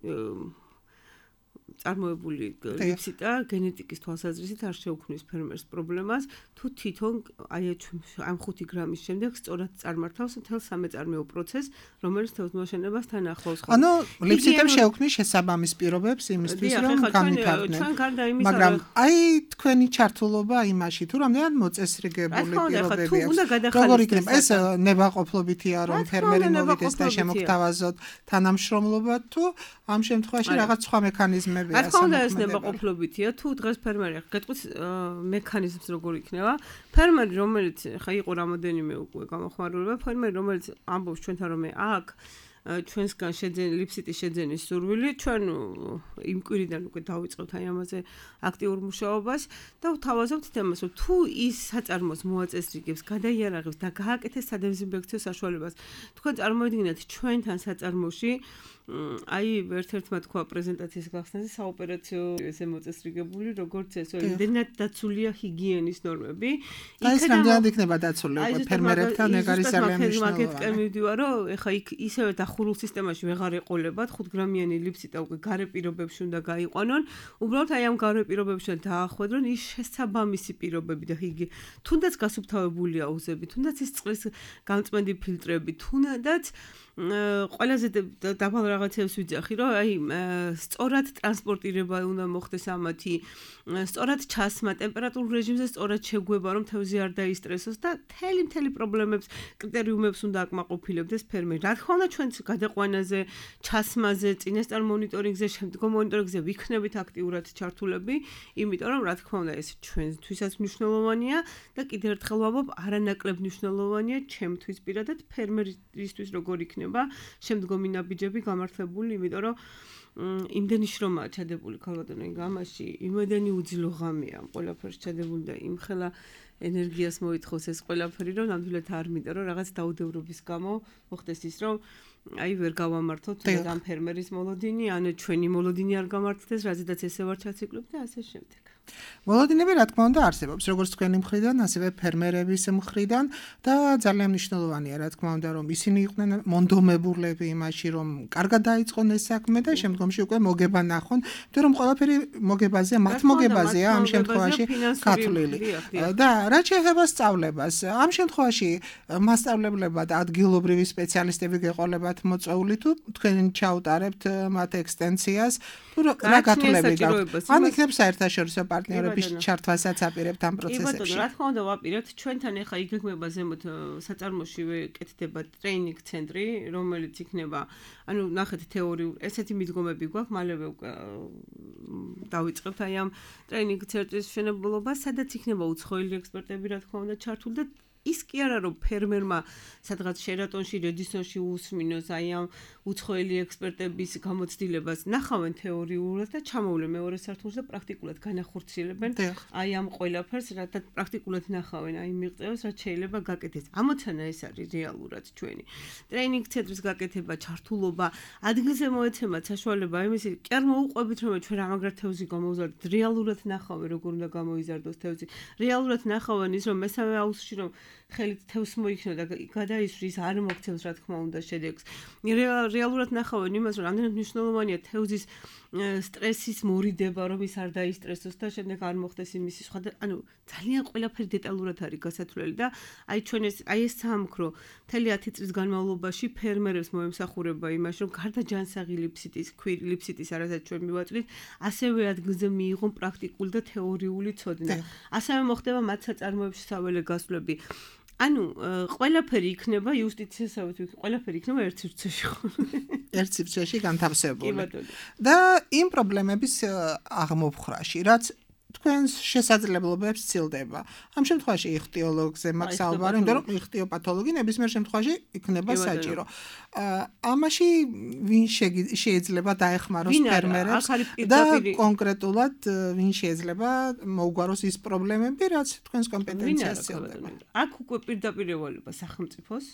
წარმოებული ლიფციტა გენეტიკის თვალსაზრისით არ შეუქმნის ფერმერს პრობლემას თუ თვითონ აი ამ ხუთი გრამის შემდეგ სწორად წარმართავს მთელ სამეწარმეო პროცესს რომელიც თევზმოშენებასთან ახლავს ხოლმე. ანუ ლიფციტამ შეუქმნის შესაბამის პირობებს იმისთვის რომ განვითარდნენ. მაგრამ აი თქვენი ჩართულობა იმაში თუ რამდენად მოწესრიგებული პირობებია. როგორ იქნება ეს ნებაყოფლობითია რომ ფერმერი მოვიდეს და შემოგთავაზოთ თანამშრომლობა თუ ამ შემთხვევაში რაღაც სხვა მექანიზმები რა თქმა უნდა ეს ნებაყოფლობითია თუ დღეს ფერმერი გეტყვით მექანიზმს როგორ იქნება ფერმერი რომელიც ხა იყო რამოდენიმე უკვე გამოხმაურება ფერმერი რომელიც ამბობს ჩვენთან რომ აქ ჩვენსგან შეძენ ლიფციტის შეძენის სურვილი ჩვენ იმ კვირიდან უკვე დავიწყებთ აი ამაზე აქტიურ მუშაობას და ვთავაზობთ თემას რომ თუ ის საწარმოს მოაწესრიგებს გადაიარაღებს და გააკეთეს სადეზინფექციო საშუალებას თქვენ წარმოიდგინეთ ჩვენთან საწარმოში აი ერთ-ერთმა თქვა პრეზენტაციის გახსნაზე საოპერაციო ესე მოწესრიგებული როგორც ესო იმდენად დაცულია ჰიგიენის ნორმები ეს რამდენად იქნება დაცული უკვე ფერმერებთან ეგ არის ძალიან მნიშვნელოვანი მაგეთკენ მივდივარ რომ ეხა იქ ისევე და მომსახურულ სისტემაში ვეღარ ეყოლებათ, ხუთგრამიანი ლიფციტა უკვე გარე პირობებში უნდა გაიყვანონ. უბრალოდ აი ამ გარე პირობებში დაახვედრონ ის შესაბამისი პირობები და იგი თუნდაც გასუფთავებულია უზები, თუნდაც ის წყლის გამწმენდი ფილტრები, თუნდაც ყველაზე დაბალ რაღაცებს ვიძახი, რომ აი სწორად ტრანსპორტირება უნდა მოხდეს ამათი, სწორად ჩასმა, ტემპერატურულ რეჟიმზე სწორად შეგვება, რომ თევზი არ დაისტრესოს და მთელი მთელი პრობლემებს, კრიტერიუმებს უნდა აკმაყოფილებდეს ფერმერი. რა თქმა უნდა, ჩვენც გადაყვანაზე, ჩასმაზე, წინასწარ მონიტორინგზე, შემდგომ მონიტორინგზე ვიქნებით აქტიურად ჩართულები, იმიტომ რომ რა თქმა უნდა, ეს ჩვენთვისაც მნიშვნელოვანია და კიდევ ერთხელ ვამბობ, არანაკლებ მნიშვნელოვანია ჩემთვის პირადად ფერმერისთვის როგორ იქნება შემდგომი ნაბიჯები გამართლებული, იმიტომ რომ იმდენი შრომაა ჩადებული ქალბატონო გამაში, იმედენი უძილო ღამეა ყველაფერს ჩადებული და იმხელა ენერგიას მოითხოვს ეს ყველაფერი, რომ ნამდვილად არ მინდა რომ რაღაც დაუდევრობის გამო მოხდეს ის, რომ აი ვერ გავამართოთ ამ ფერმერის მოლოდინი, ან ჩვენი მოლოდინი არ გამართლდეს, რაზედაც ესე ვარ ჩაციკლებთ და ასე შემდეგ. მოლოდინები რა თქმა უნდა არსებობს, როგორც თქვენი მხრიდან, ასევე ფერმერების მხრიდან და ძალიან მნიშვნელოვანია რა თქმა უნდა, რომ ისინი იყვნენ მონდომებულები იმაში, რომ კარგად დაიწყონ ეს საქმე და შემდგომში უკვე მოგება ნახონ, იმიტომ რომ ყველაფერი მოგებაზეა, მათ მოგებაზეა ამ შემთხვევაში გათვლილი. და რა შეეხება სწავლებას, ამ შემთხვევაში მასწავლებლებად ადგილობრივი სპეციალისტები გეყოლებათ მოწვეული თუ თქვენ ჩაუტარებთ მათ ექსტენციას, თუ რა გათვლები გაქვთ? ან იქნებ საერთაშორისო პარტნიორების ჩართვასაც აპირებთ ამ პროცესებში. კი ბატონო, რა თქმა უნდა ვაპირებთ, ჩვენთან ახლა იგეგმება ზემოთ საწარმოშივე კეთდება ტრეინინგ ცენტრი, რომელიც იქნება, ანუ ნახეთ თეორიულ, ესეთი მიდგომები გვაქვს, მალევე დავიწყებთ აი ამ ტრეინინგ ცენტრის მშენებლობა, სადაც იქნება უცხოელი ექსპერტები, რა თქმა უნდა, ჩართული და ის კი არა რომ ფერმერმა სადღაც შერატონში, რედისონში უსმინოს აი ამ უცხოელი ექსპერტების გამოცდილებას, ნახავენ თეორიულად და ჩამოვლენ მეორე სართულში და პრაქტიკულად განახორციელებენ აი ამ ყველაფერს, რათა პრაქტიკულად ნახავენ აი მიღწევას, რაც შეიძლება გაკეთდეს. ამოცანა ეს არის რეალურად ჩვენი. ტრეინინგ ცენტრის გაკეთება, ჩართულობა, ადგილზე მოეცემათ საშუალება იმისი, კი არ მოუყვებით რომ ჩვენ ამაგრად თევზი გამოვზარდოთ, რეალურად ნახავენ როგორ უნდა გამოიზარდოს თევზი. რეალურად ნახავენ ის რომ მესამე აუზში რომ ხელით თევზს მოიქნო და გადაისვრის არ მოგცემს რა თქმა უნდა შედეგს. რეალურად ნახავენ იმას, რომ რამდენად მნიშვნელოვანია თევზის სტრესის მორიდება, რომ ის არ დაისტრესოს და შემდეგ არ მოხდეს იმისი სხვა და ანუ ძალიან ყველაფერი დეტალურად არის გასათვლელი და აი ჩვენ ეს აი ეს სამქრო მთელი ათი წლის განმავლობაში ფერმერებს მოემსახურება იმაში, რომ გარდა ჯანსაღი ლიფციტის, ქვირი ლიფციტის, რასაც ჩვენ მივაწვით, ასევე ადგილზე მიიღონ პრაქტიკული და თეორიული ცოდნა. ასევე მოხდება მათ საწარმოებში საველე გასვლები. ანუ ყველაფერი იქნება იუსტიციასავით, ყველაფერი იქნება ერთ სივრცეში ხო? ერთ სივრცეში განთავსებული. და იმ პრობლემების აღმოფხრაში, რაც თქვენს შესაძლებლობებს ცილდება. ამ შემთხვევაში იხტიოლოგზე მაქვს საუბარი, იმიტომ რომ იხტიოპათოლოგი ნებისმიერ შემთხვევაში იქნება საჭირო. ამაში ვინ შეიძლება დაეხმაროს ფერმერებს და კონკრეტულად ვინ შეიძლება მოუგვაროს ის პრობლემები, რაც თქვენს კომპეტენციას ცილდება. აქ უკვე პირდაპირ ევალება სახელმწიფოს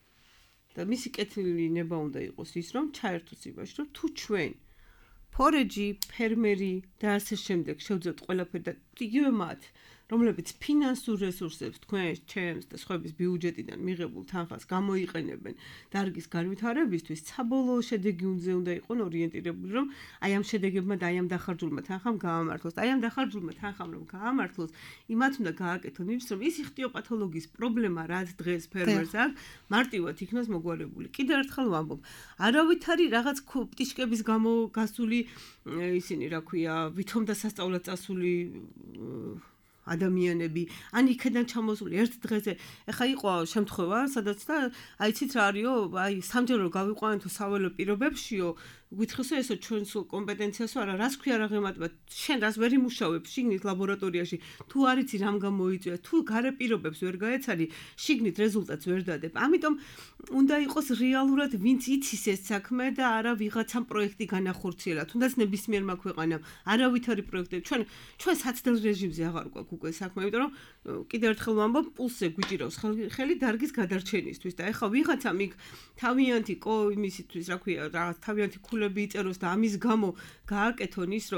და მისი კეთილი ნება უნდა იყოს ის, რომ ჩაერთოს იმაში, რომ თუ ჩვენ ფორეჯი, ფერმერი და ასე შემდეგ შევძლებთ ყველაფერი და იგივე მათ, რომლებიც ფინანსურ რესურსებს თქვენ, ჩემს და სხვების ბიუჯეტიდან მიღებულ თანხას გამოიყენებენ დარგის განვითარებისთვის, საბოლოო შედეგი უნდა იყოს ორიენტირებული, რომ აი ამ შედეგებმა და აი ამ დახარჯულმა თანხამ გაამართლოს. აი ამ დახარჯულმა თანხამ რომ გაამართლოს, იმათ უნდა გააკეთონ ის, რომ ის იხტიოპათოლოგიის პრობლემა, რაც დღეს ფერმერს აქვს, მარტივად იქნას მოგვარებული. კიდევ ერთხელ ვამბობ, არავითარი რაღაც პტიშკების გამო გასული ისინი, რა ქვია, ვითომ და სასწაულად წასული ადამიანები, ან იქიდან ჩამოსული ერთ დღეზე. ეხა იყო შემთხვევა, სადაც და აიცით რა არისო, აი სამჯერ გავიყვანეთ თუ საველო პირობებშიო, გითხოსო ესო ჩვენს კომპეტენციასო არა, რას ქვია რა ღემატება, შენ რას ვერ იმუშავებ შიგნით ლაბორატორიაში, თუ არიცი რამ გამოიწვია, თუ გარე პირობებს ვერ გაეცანი, შიგნით რეზულტატს ვერ დადებ. ამიტომ უნდა იყოს რეალურად ვინც იცის ეს საქმე და არა ვიღაცამ პროექტი განახორციელა, თუნდაც ნებისმიერმა ქვეყანამ, არავითარი პროექტი. ჩვენ ჩვენ საცდელ რეჟიმზე აღარ გვაქვს უკვე საქმე, იმიტომ რომ კიდევ ერთხელ ვამბობ, პულსზე გვიჭირავს ხელი დარგის გადარჩენისთვის და ეხლა ვიღაცამ იქ თავიანთი კო იმისისთვის, რა ქვია, რა თავიანთი ქულები იწეროს და ამის გამო გააკეთონ ის, რომ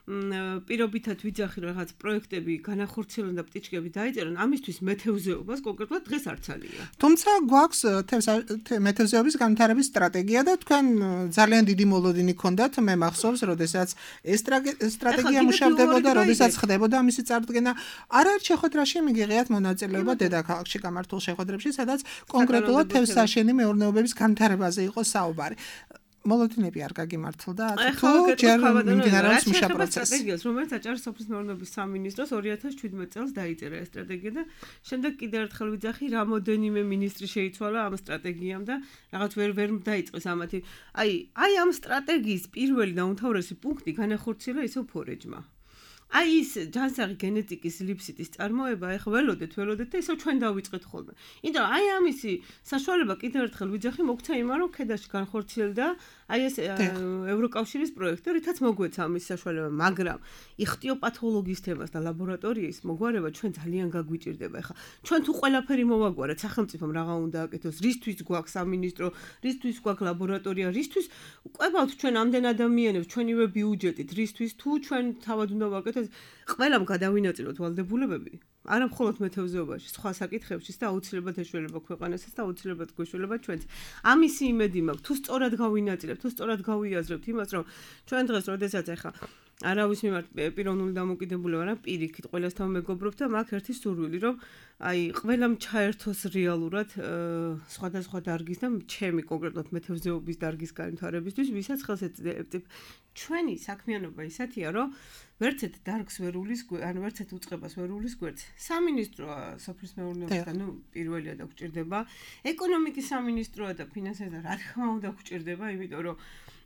პირობითად ვიძახი რომ რაღაც პროექტები განახორციელონ და პტიჩკები დაიწერონ, ამისთვის მეთევზეობას კონკრეტულად დღეს არც არია. თუმცა გვაქვს მეთევზეობის განვითარების სტრატეგია და თქვენ ძალიან დიდი მოლოდინი გქონდათ, მე მახსოვს, როდესაც ეს სტრატეგია მუშავდებოდა, როდესაც ხდებოდა ამისი წარდგენა. არაერთ შეხვედრაში მიგიღიათ მონაწილეობა დედაქალაქში გამართულ შეხვედრებში, სადაც კონკრეტულად თევზსაშენი მეურნეობების განვითარებაზე იყო საუბარი. მოლოდინები არ გაგიმართლდა თუ ჯერ მიმდინარეობს მუშა პროცესი. სტრატეგიას, რომელიც აჭარის სოფლის მეურნეობის სამინისტროს ორი ათას შვიდმეტ წელს დაიწერა ეს სტრატეგია და შემდეგ კიდევ ერთხელ ვიძახი, რამოდენიმე მინისტრი შეიცვალა ამ სტრატეგიამ და რაღაც ვერ ვერ დაიწყეს ამათი. აი, აი ამ სტრატეგიის პირველი და უმთავრესი პუნქტი განახორციელა ისევ ფორეჯმა. აი ის ჯანსაღი გენეტიკის ლიფსიტის წარმოება, ეხლა ველოდეთ, ველოდეთ და ისევ ჩვენ დავიწყეთ ხოლმე. იმიტომ აი ამისი საშუალება კიდევ ერთხელ ვიძახი, მოგცა იმან რომ ქედაში განხორციელდა აი ეს ევროკავშირის პროექტი, რითაც მოგვეცა ამის საშუალება, მაგრამ იხტიოპათოლოგიის თემას და ლაბორატორიის მოგვარება ჩვენ ძალიან გაგვიჭირდება. ეხლა ჩვენ თუ ყველაფერი მოვაგვარეთ, სახელმწიფომ რაღა უნდა აკეთოს, რისთვის გვაქვს სამინისტრო, რისთვის გვაქვს ლაბორატორია, რისთვის ყვებავთ ჩვენ ამდენ ადამიანებს ჩვენივე ბიუჯეტით, რისთვის თუ ჩვენ თავად უნდა ვაკეთოთ, ყველამ გადავინაწილოთ ვალდებულებები. არა მხოლოდ მეთევზეობაში, სხვა საკითხებშიც და აუცილებლად ეშველება ქვეყანასაც და აუცილებლად გვეშველება ჩვენც. ამისი იმედი მაქვს, თუ სწორად გავინაწილებთ, თუ სწორად გავიაზრებთ იმას, რომ ჩვენ დღეს როდესაც ახლა არავის მიმართ პიროვნული დამოკიდებულება არა, პირიქით ყველასთან მეგობრობთ და მაქვს ერთი სურვილი, რომ აი ყველამ ჩაერთოს რეალურად სხვადასხვა დარგის და ჩემი კონკრეტულად მეთევზეობის დარგის განვითარებისთვის, ვისაც ხელს ეწევ. ჩვენი საქმიანობა ისეთია, რომ ვერცეთ დარგს ვერ უვლის, ანუ ვერცეთ უწყებას ვერ უვლის გვერდს. სამინისტროა სოფლის მეურნეობისა, ნუ პირველია და გვჭირდება. ეკონომიკის სამინისტროა და ფინანსებისა, რა თქმა უნდა გვჭირდება, იმიტომ რომ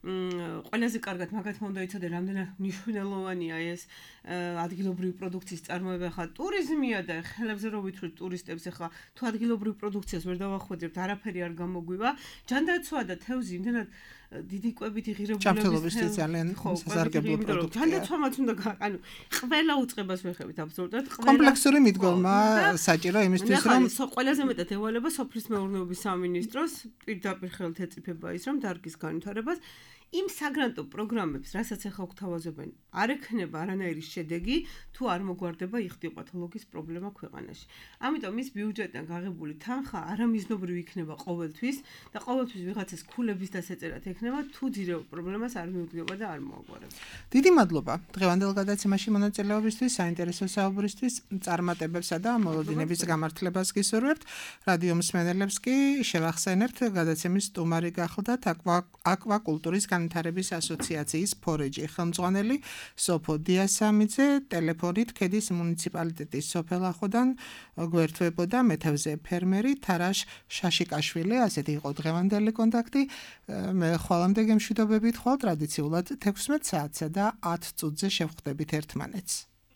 ყველაზე კარგად მაგათმა უნდა იცოდე, რამდენად მნიშვნელოვანია ეს ადგილობრივი პროდუქციის წარმოება. ხა ტურიზმია და ხელებზე რო ვითვლით ტურისტებს, ხა თუ ადგილობრივ პროდუქციას ვერ დავახვედრებთ, არაფერი არ გამოგვივა. ჯანდაცვა და თევზი იმდენად დიდი კვებითი ღირებულების ძალიან სასარგებლო პროდუქტია. ჯანდაცვამაც უნდა, ანუ ყველა უწყებას ვეხებით აბსოლუტურად. კომპლექსური მიდგომა საჭირო იმისთვის, რომ ყველაზე მეტად ევალება სოფლის მეურნეობის სამინისტროს პირდაპირ ხელთ ეწიფება ის, რომ დარგის განვითარებას იმ საგრანტო პროგრამებს, რასაც ახლა გვთავაზობენ, არ ექნება არანაირი შედეგი, თუ არ მოგვარდება იხტიოპათოლოგიის პრობლემა ქვეყანაში. ამიტომ ის ბიუჯეტიდან გაღებული თანხა არამიზნობრივი იქნება ყოველთვის და ყოველთვის ვიღაცას ქულების დასაწერად ექნება, თუ ძირეულ პრობლემას არ მიუდგება და არ მოაგვარებს. დიდი მადლობა დღევანდელ გადაცემაში მონაწილეობისთვის, საინტერესო საუბრისთვის, წარმატებებსა და მოლოდინების გამართლებას გისურვებთ. რადიო მსმენელებს კი შევახსენებთ, გადაცემის სტუმარი გახლდათ აკვაკულტურის განვითარების ასოციაციის ფორეჯი ხელმძღვანელი სოფო დიასამიძე, ტელეფონით ქედის მუნიციპალიტეტის სოფელახოდან გვერდთვებოდა მეთევზე ფერმერი თარაშ შაშიკაშვილი. ასეთი იყო დღევანდელი კონტაქტი. მე ხვალამდე გემშვიდობებით, ხვალ ტრადიციულად თექვსმეტ საათსა და ათ წუთზე შევხვდებით ერთმანეთს.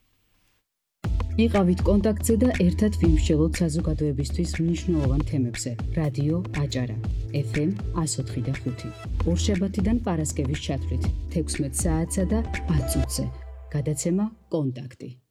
იყავით კონტაქტზე და ერთად ვიმსჯელოთ საზოგადოებისთვის მნიშვნელოვან თემებზე. რადიო აჭარა ეფ ემ εκατო ოთხი და ხუთი. ორშაბათიდან პარასკევის ჩათვლით თექვსმეტ საათსა და ათ წუთზე. გადაცემა კონტაქტი.